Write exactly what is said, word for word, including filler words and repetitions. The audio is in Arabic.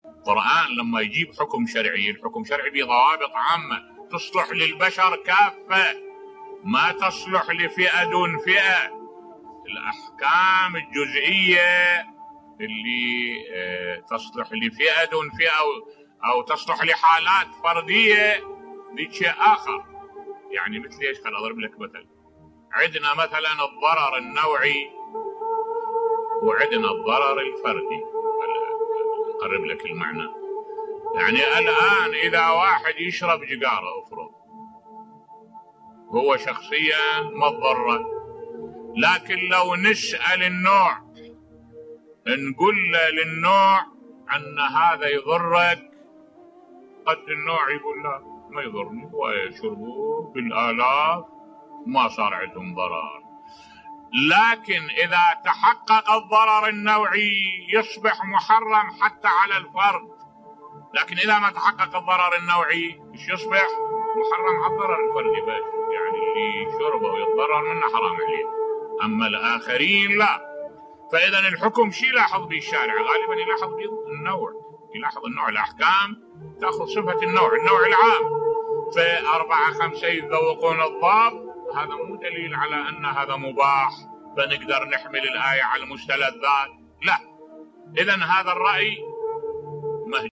القرآن لما يجيب حكم شرعي، الحكم شرعي بضوابط عامة تصلح للبشر كافة، ما تصلح لفئة دون فئة. الأحكام الجزئية اللي تصلح لفئة دون فئة أو تصلح لحالات فردية دي شيء آخر. يعني مثل إيش؟ خل أضرب لك مثل. عندنا مثلا الضرر النوعي وعندنا الضرر الفردي. أقرب لك المعنى. يعني الآن إذا واحد يشرب سيجارة أفرض، هو شخصيا ما تضرر، لكن لو نسأل النوع نقول للنوع أن هذا يضرك، قد النوع يقول لا ما يضرني ويشربوا بالآلاف ما صار عندهم ضرر. لكن إذا تحقق الضرر النوعي يصبح محرم حتى على الفرد، لكن إذا ما تحقق الضرر النوعي إيش يصبح؟ محرم على الضرر الفردي بس، يعني اللي شربه ويتضرر منه حرام عليه، أما الآخرين لا. فإذا الحكم شيء لاحظ به الشارع، غالبا يلاحظ به النوع، يلاحظ النوع. الأحكام تأخذ صفة النوع، النوع العام. فأربعة خمسة يذوقون الضاب، هذا مو دليل على أن هذا مباح فنقدر نحمل الآية على المستلذات، لا. إذن هذا الرأي